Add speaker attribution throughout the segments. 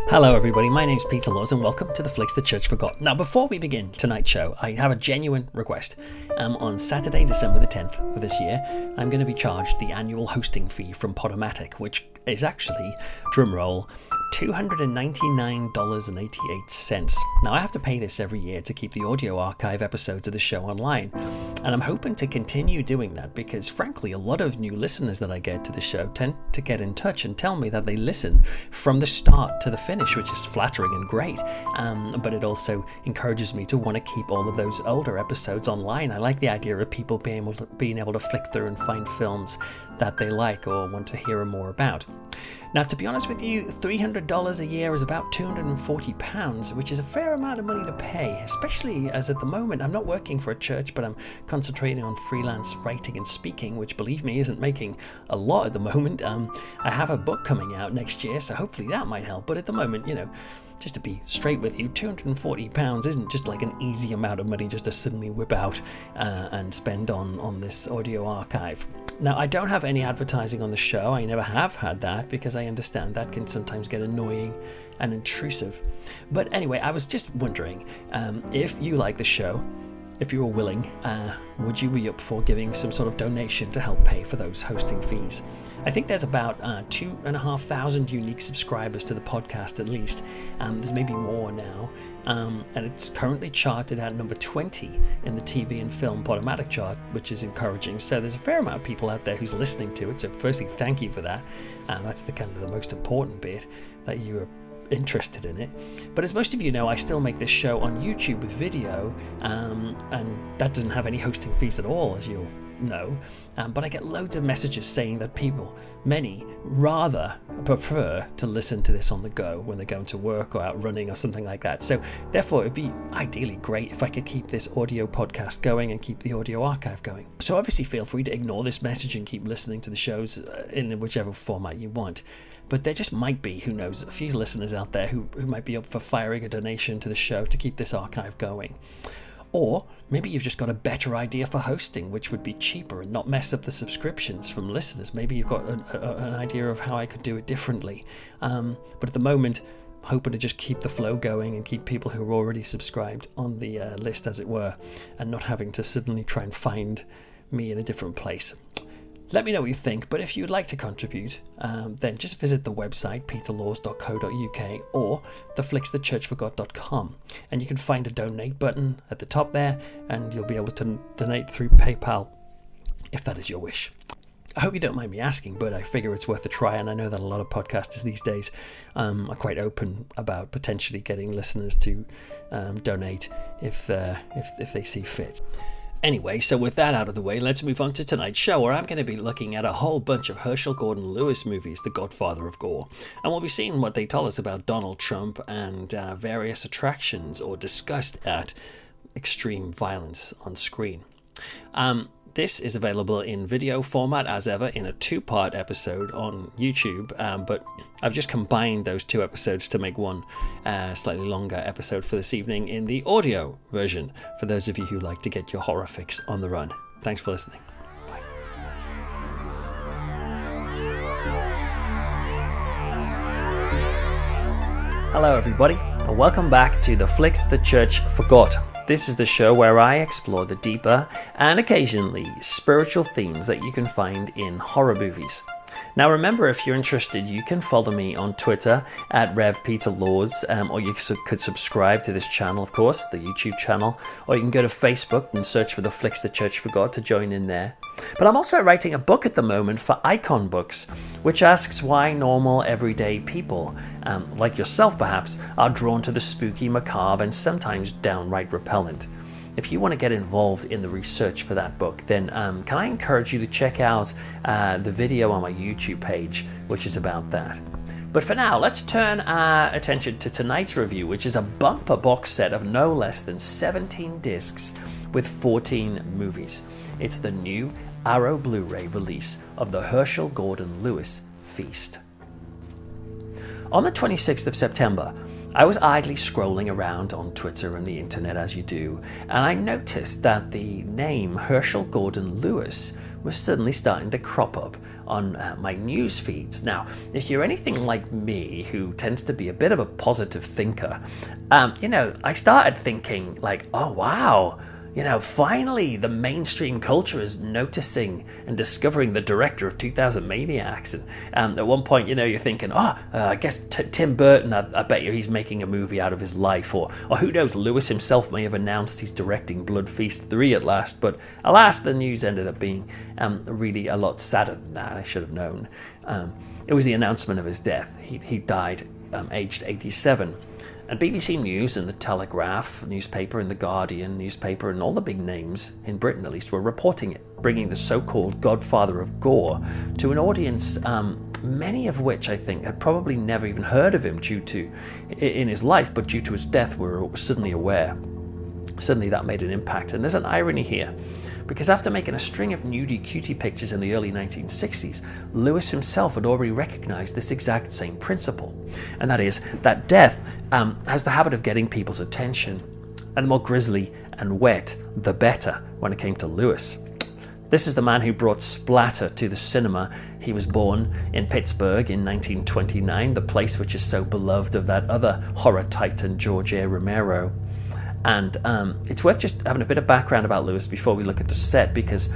Speaker 1: Hello everybody, my name's Peter Laws and welcome to the Flicks the Church Forgot. Now before we begin tonight's show, I have a genuine request. On Saturday, December the 10th of this year, I'm going to be charged the annual hosting fee from Podomatic, which is actually, drumroll, $299.88. Now I have to pay this every year to keep the audio archive episodes of the show online, and I'm hoping to continue doing that because frankly a lot of new listeners that I get to the show tend to get in touch and tell me that they listen from the start to the finish, which is flattering and great, but it also encourages me to want to keep all of those older episodes online. I like the idea of people being able to flick through and find films that they like or want to hear more about. Now, to be honest with you, $300 a year is about £240, which is a fair amount of money to pay, especially as at the moment I'm not working for a church, but I'm concentrating on freelance writing and speaking, which, believe me, isn't making a lot at the moment. I have a book coming out next year, so hopefully that might help, but at the moment, just to be straight with you, £240 isn't just like an easy amount of money just to suddenly whip out and spend on this audio archive. Now, I don't have any advertising on the show. I never have had that because I understand that can sometimes get annoying and intrusive. But anyway, I was just wondering if you like the show, if you were willing, would you be up for giving some sort of donation to help pay for those hosting fees? I think there's about 2,500 unique subscribers to the podcast at least. There's maybe more now. And it's currently charted at number 20 in the TV and film Podomatic chart, which is encouraging. So there's a fair amount of people out there who's listening to it. So firstly, thank you for that. That's the kind of the most important bit, that you are interested in it. But as most of you know, I still make this show on YouTube with video, and that doesn't have any hosting fees at all, as you'll know. But I get loads of messages saying that many rather prefer to listen to this on the go when they're going to work or out running or something like that. So therefore it'd be ideally great if I could keep this audio podcast going and keep the audio archive going. So obviously feel free to ignore this message and keep listening to the shows in whichever format you want. But there just might be, who knows, a few listeners out there who might be up for firing a donation to the show to keep this archive going. Or maybe you've just got a better idea for hosting, which would be cheaper and not mess up the subscriptions from listeners. Maybe you've got an idea of how I could do it differently. But at the moment, I'm hoping to just keep the flow going and keep people who are already subscribed on the list, as it were, and not having to suddenly try and find me in a different place. Let me know what you think, but if you'd like to contribute, then just visit the website peterlaws.co.uk or theflicksthechurchforgot.com, and you can find a donate button at the top there, and you'll be able to donate through PayPal if that is your wish. I hope you don't mind me asking, but I figure it's worth a try, and I know that a lot of podcasters these days are quite open about potentially getting listeners to donate if they see fit. Anyway, so with that out of the way, let's move on to tonight's show, where I'm going to be looking at a whole bunch of Herschell Gordon Lewis movies, the godfather of gore, and we'll be seeing what they tell us about Donald Trump and various attractions or disgust at extreme violence on screen. This is available in video format as ever in a 2-part episode on YouTube, but I've just combined those 2 episodes to make one slightly longer episode for this evening in the audio version, for those of you who like to get your horror fix on the run. Thanks for listening. Bye. Hello everybody, and welcome back to the Flicks the Church Forgot. This is the show where I explore the deeper and occasionally spiritual themes that you can find in horror movies. Now remember, if you're interested, you can follow me on Twitter at RevPeterLaws, or you could subscribe to this channel, of course, the YouTube channel, or you can go to Facebook and search for the Flicks the Church Forgot to join in there. But I'm also writing a book at the moment for Icon Books, which asks why normal, everyday people, like yourself perhaps, are drawn to the spooky, macabre, and sometimes downright repellent. If you want to get involved in the research for that book, then can I encourage you to check out the video on my YouTube page, which is about that. But for now, let's turn our attention to tonight's review, which is a bumper box set of no less than 17 discs with 14 movies. It's the new Arrow Blu-ray release of the Herschell Gordon Lewis Feast. On the 26th of September, I was idly scrolling around on Twitter and the internet as you do, and I noticed that the name Herschell Gordon Lewis was suddenly starting to crop up on my news feeds. Now, if you're anything like me, who tends to be a bit of a positive thinker, I started thinking like, oh wow, finally the mainstream culture is noticing and discovering the director of 2000 Maniacs. And at one point, you're thinking, I guess Tim Burton, I bet you he's making a movie out of his life. Or who knows, Lewis himself may have announced he's directing Blood Feast 3 at last. But alas, the news ended up being really a lot sadder than that. I should have known. It was the announcement of his death. He died aged 87. And BBC News and the Telegraph newspaper and the Guardian newspaper and all the big names, in Britain at least, were reporting it, bringing the so-called godfather of gore to an audience, many of which I think had probably never even heard of him in his life, but due to his death were suddenly aware. Suddenly that made an impact. And there's an irony here, because after making a string of nudie cutie pictures in the early 1960s, Lewis himself had already recognized this exact same principle. And that is that death has the habit of getting people's attention. And the more grisly and wet, the better when it came to Lewis. This is the man who brought splatter to the cinema. He was born in Pittsburgh in 1929, the place which is so beloved of that other horror titan, George A. Romero. And it's worth just having a bit of background about Lewis before we look at the set, because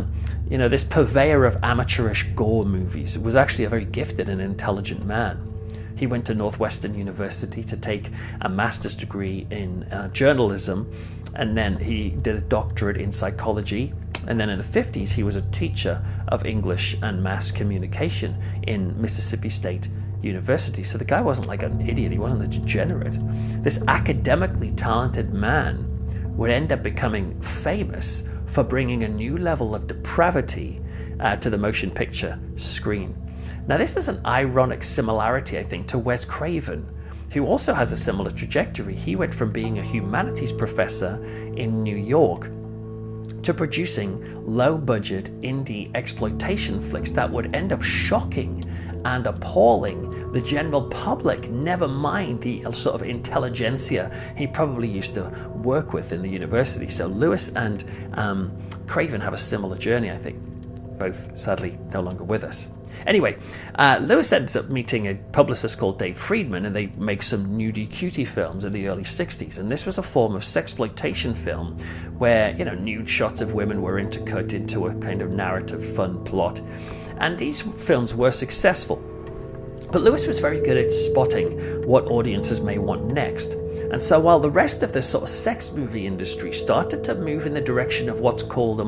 Speaker 1: this purveyor of amateurish gore movies was actually a very gifted and intelligent man. He went to Northwestern University to take a master's degree in journalism, and then he did a doctorate in psychology. And then in the 50s, he was a teacher of English and mass communication in Mississippi State University. So the guy wasn't like an idiot, he wasn't a degenerate. This academically talented man would end up becoming famous for bringing a new level of depravity to the motion picture screen. Now this is an ironic similarity, I think, to Wes Craven, who also has a similar trajectory. He went from being a humanities professor in New York to producing low-budget indie exploitation flicks that would end up shocking and appalling the general public, never mind the sort of intelligentsia he probably used to work with in the university. So Lewis and Craven have a similar journey, I think, both sadly no longer with us. Anyway, Lewis ends up meeting a publicist called Dave Friedman, and they make some nudie cutie films in the early 60s. And this was a form of sexploitation film where, nude shots of women were intercut into a kind of narrative fun plot. And these films were successful. But Lewis was very good at spotting what audiences may want next. And so while the rest of this sort of sex movie industry started to move in the direction of what's called a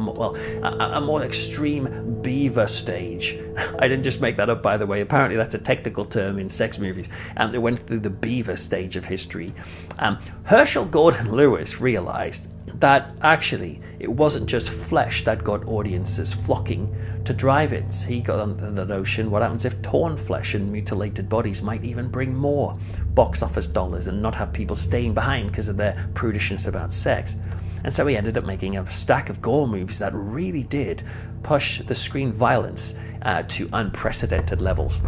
Speaker 1: more extreme beaver stage. I didn't just make that up, by the way. Apparently that's a technical term in sex movies. They went through the beaver stage of history. Herschel Gordon Lewis realized that actually it wasn't just flesh that got audiences flocking to drive-ins. He got on the notion, what happens if torn flesh and mutilated bodies might even bring more box office dollars and not have people staying behind because of their prudishness about sex. And so he ended up making a stack of gore movies that really did push the screen violence to unprecedented levels.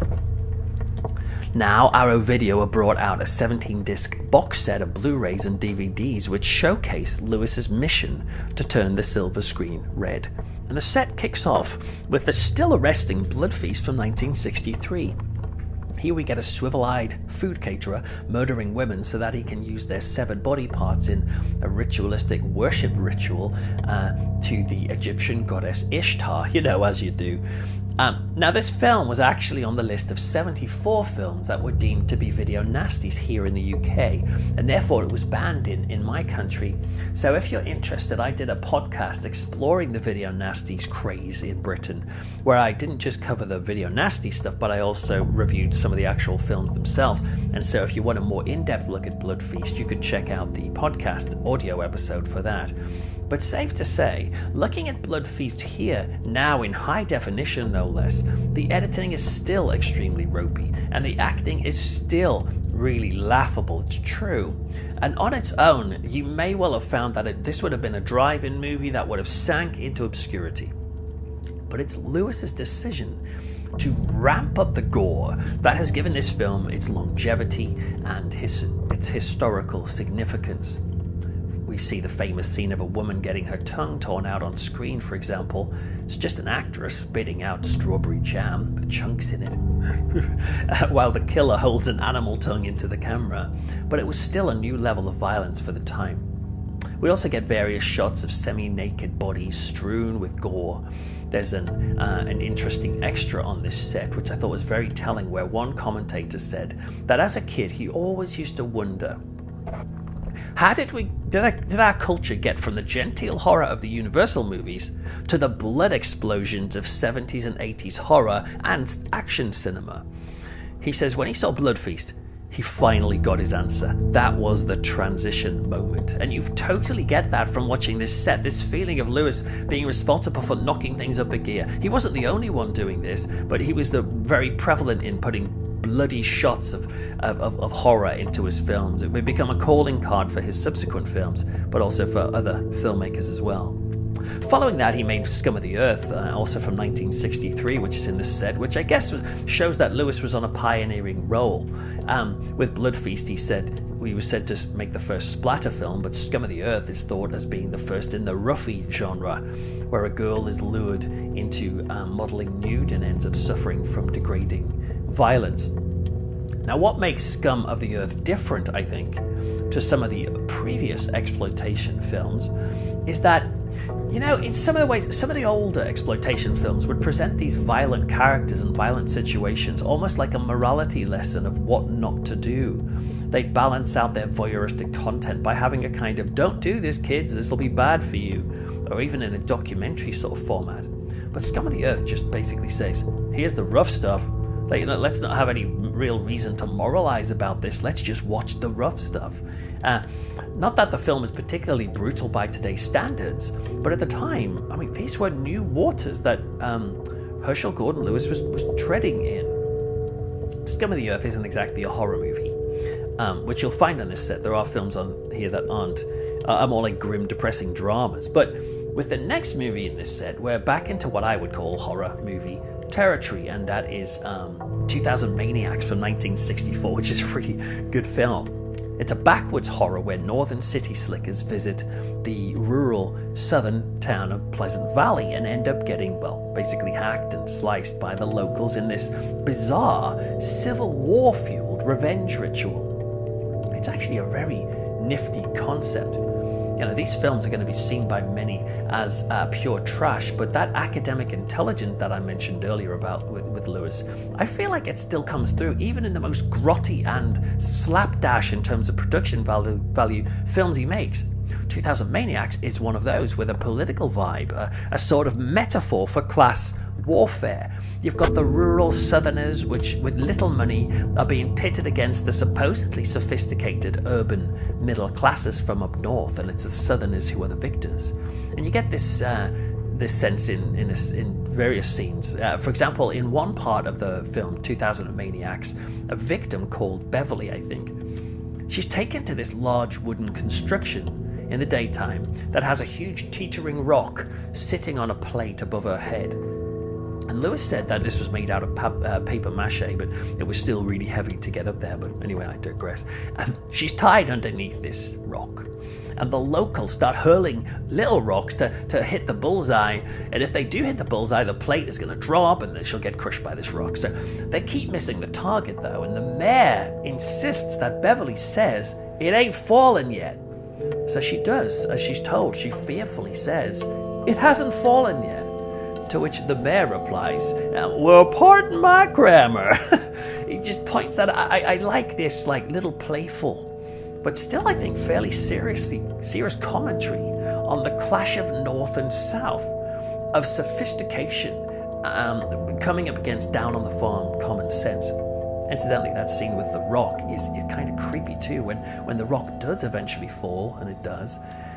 Speaker 1: Now, Arrow Video have brought out a 17-disc box set of Blu-rays and DVDs which showcase Lewis's mission to turn the silver screen red. And the set kicks off with the still arresting Blood Feast from 1963. Here we get a swivel-eyed food caterer murdering women so that he can use their severed body parts in a ritualistic worship ritual to the Egyptian goddess Ishtar, as you do. Now, this film was actually on the list of 74 films that were deemed to be video nasties here in the UK, and therefore it was banned in my country. So if you're interested, I did a podcast exploring the video nasties craze in Britain, where I didn't just cover the video nasty stuff, but I also reviewed some of the actual films themselves. And so if you want a more in-depth look at Blood Feast, you could check out the podcast audio episode for that. But safe to say, looking at Blood Feast here, now in high definition no less, the editing is still extremely ropey, and the acting is still really laughable, it's true. And on its own, you may well have found that this would have been a drive-in movie that would have sank into obscurity. But it's Lewis's decision to ramp up the gore that has given this film its longevity and its historical significance. We see the famous scene of a woman getting her tongue torn out on screen, for example, It's just an actress spitting out strawberry jam with chunks in it, while the killer holds an animal tongue into the camera. But it was still a new level of violence for the time. We also get various shots of semi-naked bodies strewn with gore. There's an interesting extra on this set, which I thought was very telling, where one commentator said that as a kid he always used to wonder, how did our culture get from the genteel horror of the Universal movies to the blood explosions of 70s and 80s horror and action cinema? He says when he saw Blood Feast, he finally got his answer. That was the transition moment. And you totally get that from watching this set, this feeling of Lewis being responsible for knocking things up a gear. He wasn't the only one doing this, but he was very prevalent in putting bloody shots of horror into his films. It would become a calling card for his subsequent films, but also for other filmmakers as well. Following that, he made Scum of the Earth, also from 1963, which is in this set, which I guess shows that Lewis was on a pioneering role. With Blood Feast, he was said to make the first splatter film, but Scum of the Earth is thought as being the first in the roughy genre, where a girl is lured into modelling nude and ends up suffering from degrading violence. Now, what makes Scum of the Earth different, I think, to some of the previous exploitation films is that, in some of the ways, some of the older exploitation films would present these violent characters and violent situations almost like a morality lesson of what not to do. They'd balance out their voyeuristic content by having a kind of, don't do this, kids, this will be bad for you, or even in a documentary sort of format. But Scum of the Earth just basically says, here's the rough stuff. Let's not have any real reason to moralize about this. Let's just watch the rough stuff. Not that the film is particularly brutal by today's standards, but at the time, these were new waters that Herschell Gordon Lewis was treading in. Scum of the Earth isn't exactly a horror movie, which you'll find on this set. There are films on here that are more like grim, depressing dramas. But with the next movie in this set, we're back into what I would call horror movie territory, and that is 2000 Maniacs from 1964, which is a really good film. It's a backwoods horror where northern city slickers visit the rural southern town of Pleasant Valley and end up getting, basically hacked and sliced by the locals in this bizarre Civil War-fueled revenge ritual. It's actually a very nifty concept. These films are going to be seen by many as pure trash, but that academic intelligence that I mentioned earlier about with Lewis, I feel like it still comes through, even in the most grotty and slapdash in terms of production value films he makes. 2000 Maniacs is one of those with a political vibe, a sort of metaphor for class warfare. You've got the rural southerners, which with little money are being pitted against the supposedly sophisticated urban middle classes from up north, and it's the southerners who are the victors. And you get this sense in various scenes. For example, in one part of the film 2000 Maniacs, a victim called Beverly, I think, she's taken to this large wooden construction in the daytime that has a huge teetering rock sitting on a plate above her head. And Lewis said that this was made out of paper mache, but it was still really heavy to get up there. But anyway, I digress. She's tied underneath this rock, and the locals start hurling little rocks to hit the bullseye. And if they do hit the bullseye, the plate is going to drop, and then she'll get crushed by this rock. So they keep missing the target, though, and the mayor insists that Beverly says it ain't fallen yet. So she does, as she's told. She fearfully says, "It hasn't fallen yet." To which the mayor replies, "Well, pardon my grammar." He just points out, I like this little playful, but still I think fairly serious commentary on the clash of North and South, of sophistication coming up against down on the farm common sense. Incidentally, that scene with the rock is kind of creepy too, when the rock does eventually fall, and it does.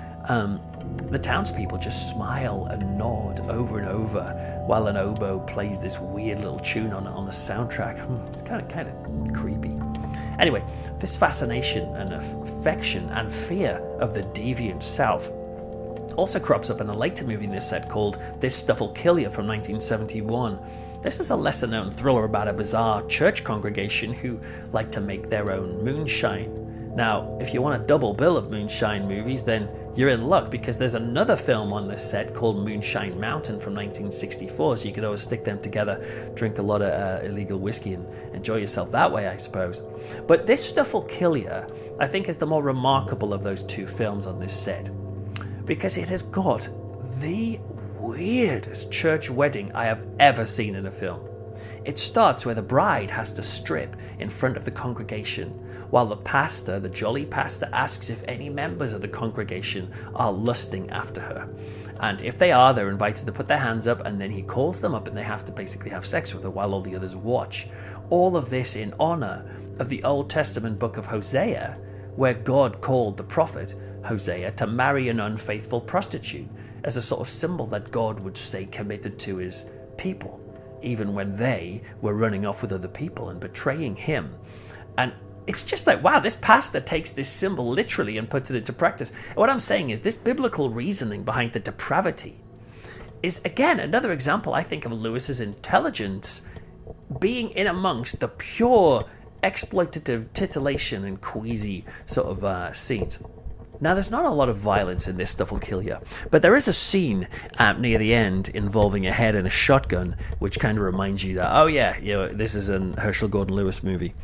Speaker 1: The townspeople just smile and nod over and over while an oboe plays this weird little tune on the soundtrack. It's kind of creepy. Anyway, this fascination and affection and fear of the deviant South also crops up in a later movie in this set called This Stuff'll Kill You from 1971. This is a lesser-known thriller about a bizarre church congregation who like to make their own moonshine. Now, if you want a double bill of Moonshine movies, then you're in luck, because there's another film on this set called Moonshine Mountain from 1964, so you could always stick them together, drink a lot of illegal whiskey and enjoy yourself that way, I suppose. But This Stuff Will Kill Ya, I think, is the more remarkable of those two films on this set, because it has got the weirdest church wedding I have ever seen in a film. It starts where the bride has to strip in front of the congregation, while the pastor, the jolly pastor, asks if any members of the congregation are lusting after her. And if they are, they're invited to put their hands up, and then he calls them up and they have to basically have sex with her while all the others watch. All of this in honor of the Old Testament book of Hosea, where God called the prophet Hosea to marry an unfaithful prostitute as a sort of symbol that God would stay committed to his people, even when they were running off with other people and betraying him. And it's just like, wow, this pastor takes this symbol literally and puts it into practice. And what I'm saying is this biblical reasoning behind the depravity is, again, another example, I think, of Lewis's intelligence being in amongst the pure exploitative titillation and queasy sort of scenes. Now, there's not a lot of violence in This Stuff Will Kill Ya, but there is a scene near the end involving a head and a shotgun, which kind of reminds you that, oh yeah, you know, this is a Herschel Gordon Lewis movie.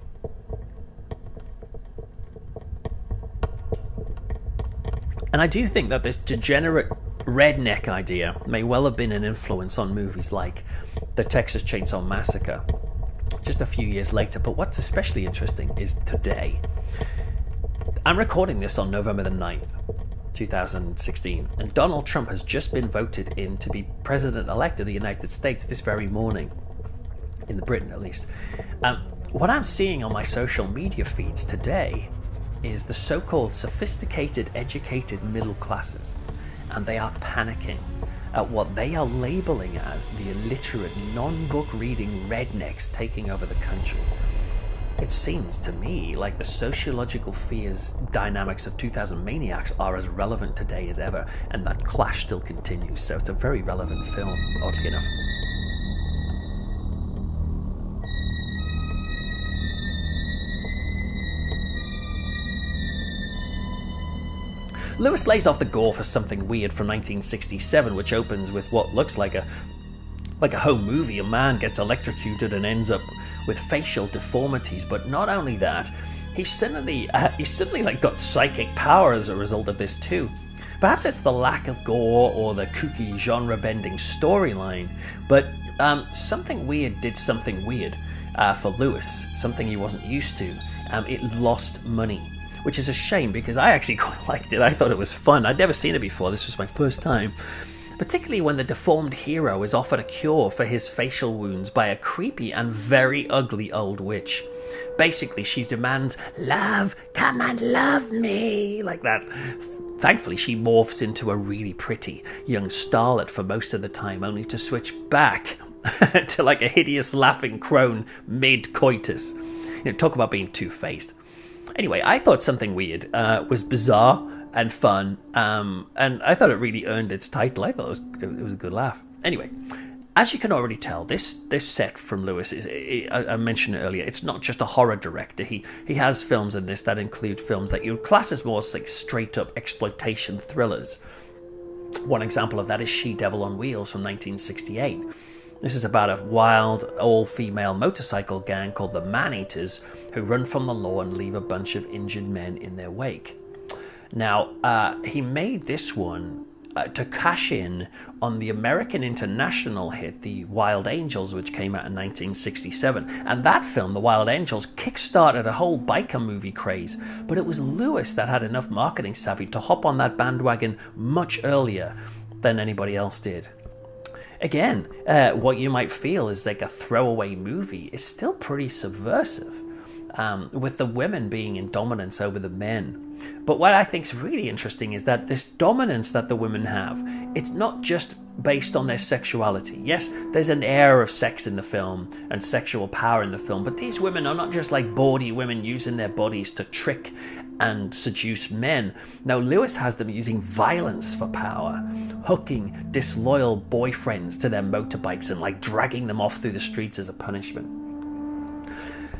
Speaker 1: And I do think that this degenerate redneck idea may well have been an influence on movies like The Texas Chainsaw Massacre just a few years later. But what's especially interesting is today. I'm recording this on November the 9th, 2016, and Donald Trump has just been voted in to be president-elect of the United States this very morning, in Britain at least. What I'm seeing on my social media feeds today is the so-called sophisticated, educated middle classes, and they are panicking at what they are labeling as the illiterate, non-book reading rednecks taking over the country. It seems to me like the sociological fears dynamics of 2000 Maniacs are as relevant today as ever, and that clash still continues, so it's a very relevant film, oddly enough. Lewis lays off the gore for Something Weird from 1967, which opens with what looks like a home movie. A man gets electrocuted and ends up with facial deformities, but not only that, he's suddenly got psychic power as a result of this too. Perhaps it's the lack of gore or the kooky genre-bending storyline, but Something Weird did something weird for Lewis, something he wasn't used to. It lost money, which is a shame because I actually quite liked it. I thought it was fun. I'd never seen it before. This was my first time. Particularly when the deformed hero is offered a cure for his facial wounds by a creepy and very ugly old witch. Basically, she demands, "Love, come and love me," like that. Thankfully, she morphs into a really pretty young starlet for most of the time, only to switch back to like a hideous laughing crone mid-coitus. You know, talk about being two-faced. Anyway, I thought Something Weird was bizarre and fun, and I thought it really earned its title. I thought it was a good laugh. Anyway, as you can already tell, this set from Lewis is, I mentioned it earlier, it's not just a horror director. He has films in this that include films that you would class as more like straight-up exploitation thrillers. One example of that is She-Devil on Wheels from 1968. This is about a wild, all-female motorcycle gang called the Man-Eaters who run from the law and leave a bunch of injured men in their wake. Now, he made this one to cash in on the American international hit, The Wild Angels, which came out in 1967. And that film, The Wild Angels, kick-started a whole biker movie craze. But it was Lewis that had enough marketing savvy to hop on that bandwagon much earlier than anybody else did. Again, what you might feel is like a throwaway movie is still pretty subversive, with the women being in dominance over the men. But what I think is really interesting is that this dominance that the women have, it's not just based on their sexuality. Yes, there's an air of sex in the film and sexual power in the film, but these women are not just like bawdy women using their bodies to trick and seduce men. Now, Lewis has them using violence for power, hooking disloyal boyfriends to their motorbikes and like dragging them off through the streets as a punishment.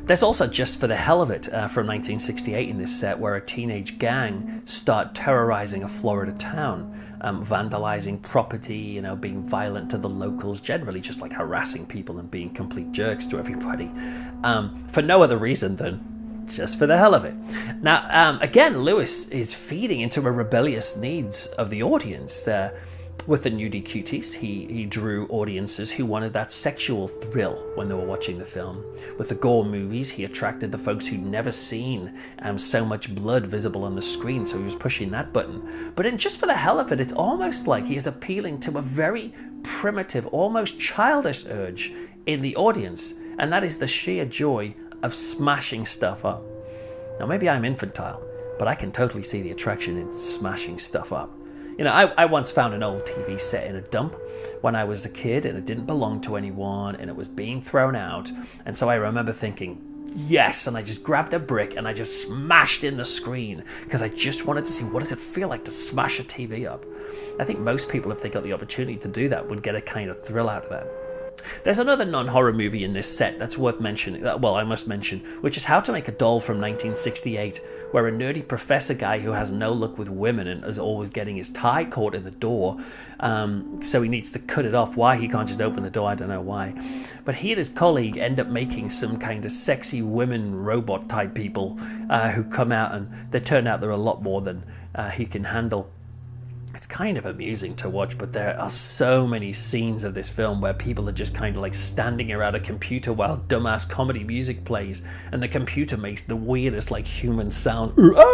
Speaker 1: There's also Just for the Hell of It from 1968 in this set, where a teenage gang start terrorizing a Florida town, vandalizing property, being violent to the locals, generally just like harassing people and being complete jerks to everybody, for no other reason than just for the hell of it. Now, again, Lewis is feeding into the rebellious needs of the audience. With the Nudie Cuties, he drew audiences who wanted that sexual thrill when they were watching the film. With the gore movies, he attracted the folks who'd never seen so much blood visible on the screen, so he was pushing that button. But in Just for the Hell of It, it's almost like he is appealing to a very primitive, almost childish urge in the audience, and that is the sheer joy of smashing stuff up. Now, maybe I'm infantile, but I can totally see the attraction in smashing stuff up. I once found an old TV set in a dump when I was a kid, and it didn't belong to anyone, and it was being thrown out. And so I remember thinking, yes, and I just grabbed a brick and I just smashed in the screen because I just wanted to see what does it feel like to smash a TV up. I think most people, if they got the opportunity to do that, would get a kind of thrill out of that. There's another non-horror movie in this set that's worth mentioning, I must mention, which is How to Make a Doll from 1968, where a nerdy professor guy who has no luck with women and is always getting his tie caught in the door, so he needs to cut it off. Why he can't just open the door, I don't know why. But he and his colleague end up making some kind of sexy women robot type people who come out, and they turn out they're a lot more than he can handle. It's kind of amusing to watch, but there are so many scenes of this film where people are just kind of like standing around a computer while dumbass comedy music plays, and the computer makes the weirdest like human sound.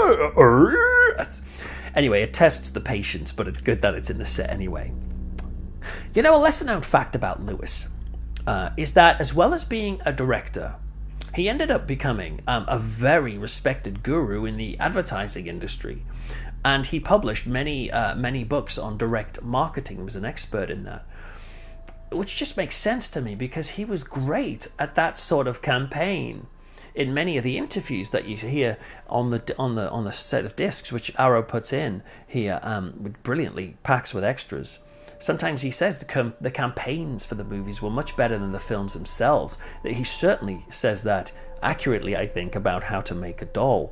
Speaker 1: Anyway, it tests the patience, but it's good that it's in the set anyway. A lesser known fact about Lewis is that as well as being a director, he ended up becoming a very respected guru in the advertising industry. And he published many books on direct marketing. He was an expert in that, which just makes sense to me because he was great at that sort of campaign. In many of the interviews that you hear on the set of discs, which Arrow puts in here, brilliantly packs with extras. Sometimes he says the campaigns for the movies were much better than the films themselves. He certainly says that accurately, I think, about How to Make a Doll.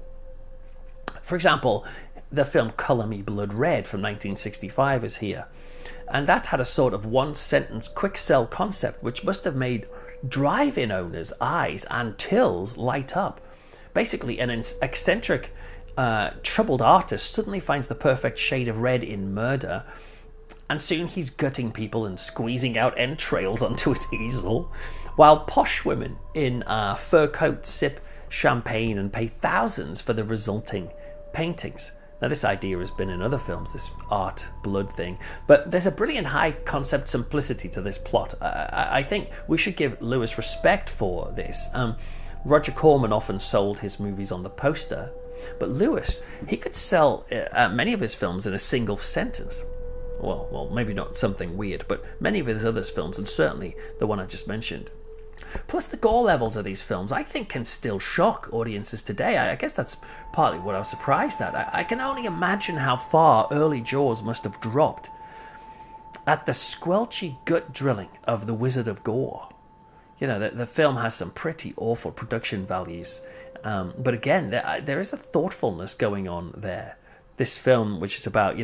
Speaker 1: For example, the film Color Me Blood Red from 1965 is here. And that had a sort of one-sentence quick sell concept which must have made drive-in owners' eyes and tills light up. Basically, an eccentric, troubled artist suddenly finds the perfect shade of red in Murder, and soon he's gutting people and squeezing out entrails onto his easel, while posh women in fur coats sip champagne and pay thousands for the resulting paintings. Now, this idea has been in other films, this art blood thing, but there's a brilliant high concept simplicity to this plot. I think we should give Lewis respect for this. Roger Corman often sold his movies on the poster, but Lewis, he could sell many of his films in a single sentence. Well, maybe not something weird, but many of his other films, and certainly the one I just mentioned. Plus, the gore levels of these films, I think, can still shock audiences today. I guess that's partly what I was surprised at. I can only imagine how far early Jaws must have dropped at the squelchy gut drilling of the Wizard of Gore. The film has some pretty awful production values, but again, there is a thoughtfulness going on there. This film, which is about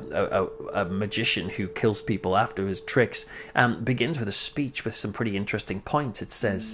Speaker 1: a magician who kills people after his tricks, begins with a speech with some pretty interesting points. It says,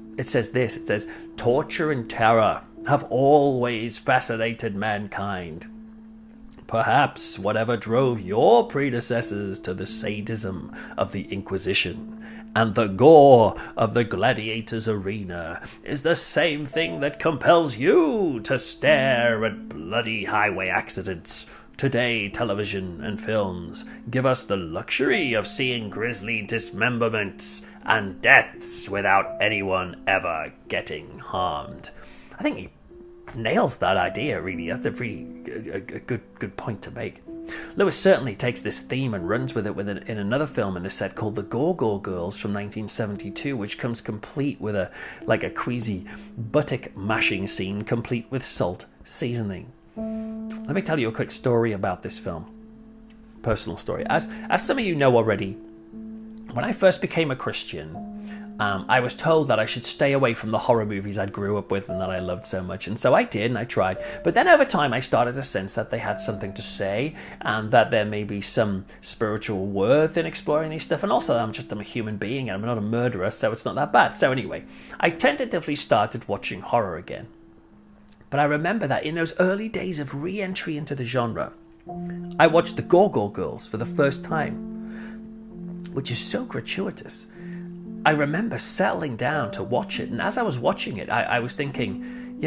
Speaker 1: "Torture and terror have always fascinated mankind. Perhaps whatever drove your predecessors to the sadism of the Inquisition and the gore of the gladiator's arena is the same thing that compels you to stare at bloody highway accidents. Today, television and films give us the luxury of seeing grisly dismemberments and deaths without anyone ever getting harmed." I think he nails that idea, really. That's a pretty good point to make. Lewis certainly takes this theme and runs with it in another film in the set called The Gorgor Girls from 1972, which comes complete with a queasy buttock mashing scene complete with salt seasoning. Let me tell you a quick story about this film. Personal story. As some of you know already, when I first became a Christian, I was told that I should stay away from the horror movies I grew up with and that I loved so much, and so I did, and I tried. But then over time I started to sense that they had something to say, and that there may be some spiritual worth in exploring these stuff, and also I'm a human being, and I'm not a murderer, so it's not that bad. So anyway, I tentatively started watching horror again. But I remember that in those early days of re-entry into the genre, I watched the Gorgor Girls for the first time, which is so gratuitous. I remember settling down to watch it, and as I was watching it, I was thinking,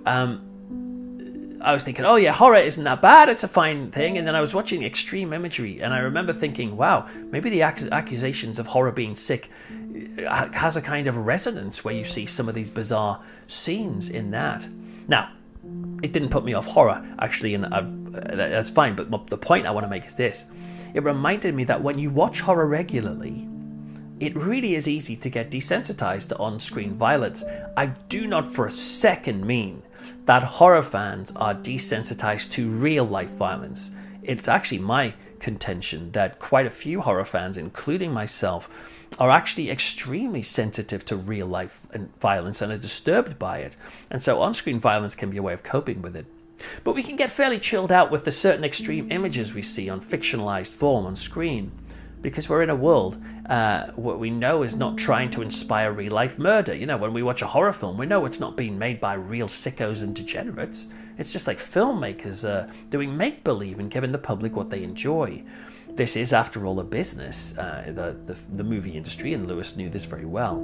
Speaker 1: oh yeah, horror isn't that bad, it's a fine thing. And then I was watching extreme imagery, and I remember thinking, wow, maybe the accusations of horror being sick has a kind of resonance where you see some of these bizarre scenes in that. Now, it didn't put me off horror, actually, and that's fine, but the point I want to make is this. It reminded me that when you watch horror regularly, it really is easy to get desensitized to on-screen violence. I do not for a second mean that horror fans are desensitized to real-life violence. It's actually my contention that quite a few horror fans, including myself, are actually extremely sensitive to real-life violence and are disturbed by it. And so on-screen violence can be a way of coping with it. But we can get fairly chilled out with the certain extreme images we see on fictionalized form on screen, because we're in a world what we know is not trying to inspire real-life murder. When we watch a horror film, we know it's not being made by real sickos and degenerates. It's just like filmmakers doing make-believe and giving the public what they enjoy. This is, after all, a business, the movie industry, and Lewis knew this very well.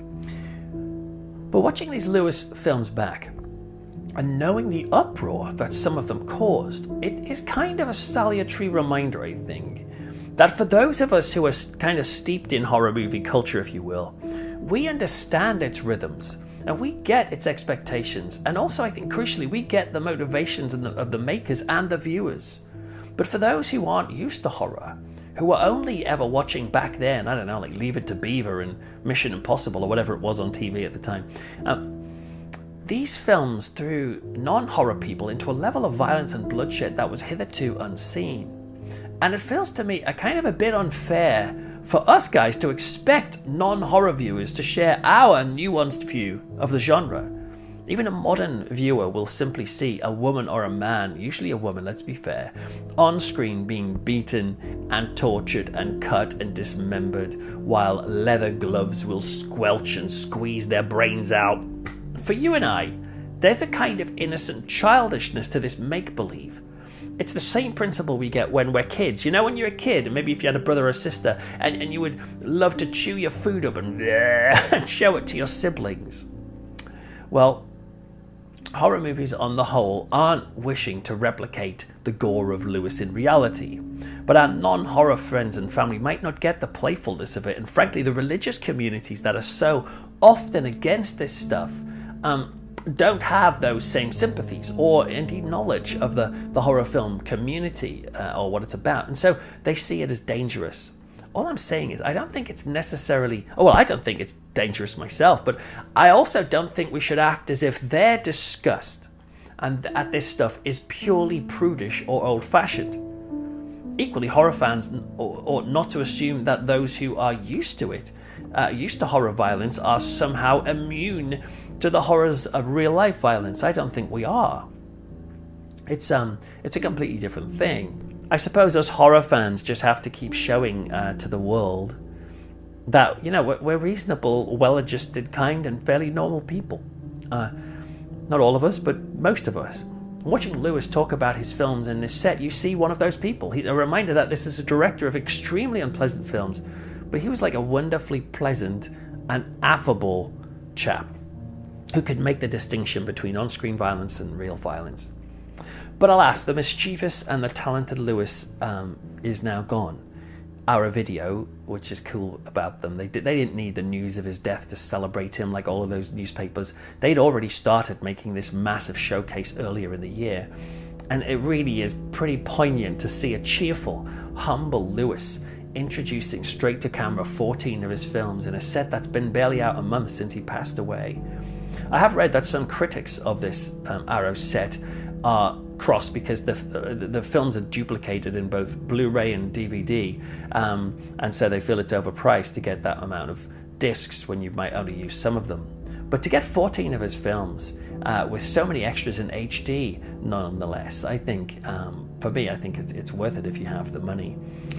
Speaker 1: But watching these Lewis films back, and knowing the uproar that some of them caused, it is kind of a salutary reminder, I think, that for those of us who are kind of steeped in horror movie culture, if you will, we understand its rhythms, and we get its expectations, and also, I think, crucially, we get the motivations of the makers and the viewers. But for those who aren't used to horror, who were only ever watching back then, I don't know, like Leave It to Beaver and Mission Impossible or whatever it was on TV at the time, these films threw non-horror people into a level of violence and bloodshed that was hitherto unseen. And it feels to me a kind of a bit unfair for us guys to expect non-horror viewers to share our nuanced view of the genre. Even a modern viewer will simply see a woman or a man, usually a woman, let's be fair, on screen being beaten and tortured and cut and dismembered, while leather gloves will squelch and squeeze their brains out. For you and I, there's a kind of innocent childishness to this make-believe. It's the same principle we get when we're kids. When you're a kid, and maybe if you had a brother or a sister, and you would love to chew your food up and show it to your siblings. Well, horror movies on the whole aren't wishing to replicate the gore of Lewis in reality. But our non-horror friends and family might not get the playfulness of it, and frankly, the religious communities that are so often against this stuff don't have those same sympathies or indeed knowledge of the horror film community or what it's about, and so they see it as dangerous. All I'm saying is I don't think it's necessarily... I don't think it's dangerous myself, but I also don't think we should act as if their disgust at this stuff is purely prudish or old-fashioned. Equally, horror fans ought not to assume that those who are used to it, used to horror violence, are somehow immune to the horrors of real-life violence. I don't think we are. It's a completely different thing. I suppose us horror fans just have to keep showing to the world that, we're reasonable, well-adjusted, kind, and fairly normal people. Not all of us, but most of us. Watching Lewis talk about his films in this set, you see one of those people. He's a reminder that this is a director of extremely unpleasant films, but he was like a wonderfully pleasant and affable chap who could make the distinction between on-screen violence and real violence. But alas, the mischievous and the talented Lewis is now gone. Our video, which is cool about them, they didn't need the news of his death to celebrate him like all of those newspapers. They'd already started making this massive showcase earlier in the year. And it really is pretty poignant to see a cheerful, humble Lewis introducing straight to camera 14 of his films in a set that's been barely out a month since he passed away. I have read that some critics of this Arrow set are cross because the films are duplicated in both Blu-ray and DVD, and so they feel it's overpriced to get that amount of discs when you might only use some of them. But to get 14 of his films with so many extras in HD, nonetheless, I think, for me, I think it's worth it if you have the money.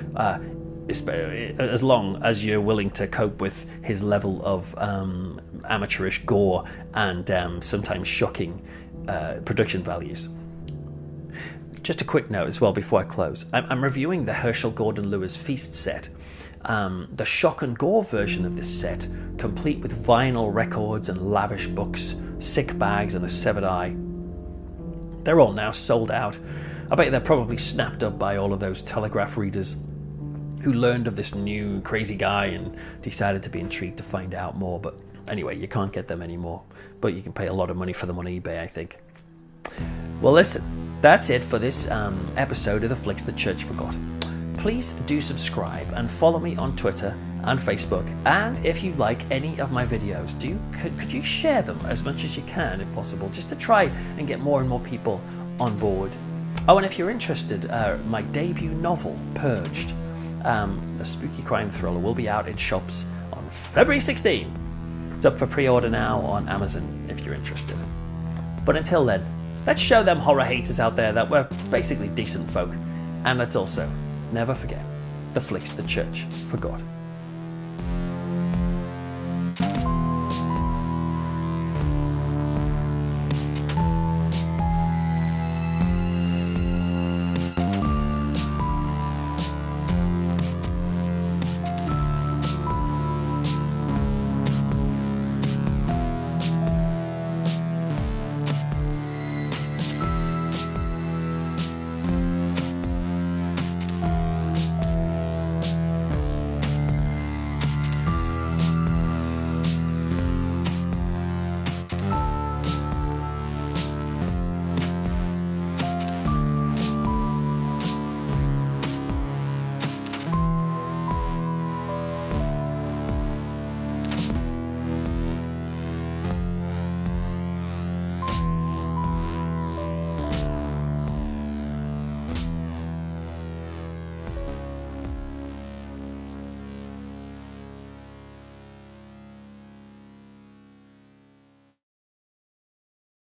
Speaker 1: As long as you're willing to cope with his level of amateurish gore and sometimes shocking production values. Just a quick note as well before I close. I'm reviewing the Herschel Gordon Lewis Feast set. The shock and gore version of this set, complete with vinyl records and lavish books, sick bags and a severed eye. They're all now sold out. I bet they're probably snapped up by all of those Telegraph readers who learned of this new crazy guy and decided to be intrigued to find out more. But anyway, you can't get them anymore. But you can pay a lot of money for them on eBay, I think. Well, listen, that's it for this episode of The Flicks the Church Forgot. Please do subscribe and follow me on Twitter and Facebook. And if you like any of my videos, could you share them as much as you can, if possible, just to try and get more and more people on board. Oh, and if you're interested, my debut novel, Purged, a spooky crime thriller, will be out in shops on February 16. It's up for pre-order now on Amazon if you're interested. But until then, let's show them horror haters out there that we're basically decent folk. And let's also never forget the flicks the church forgot.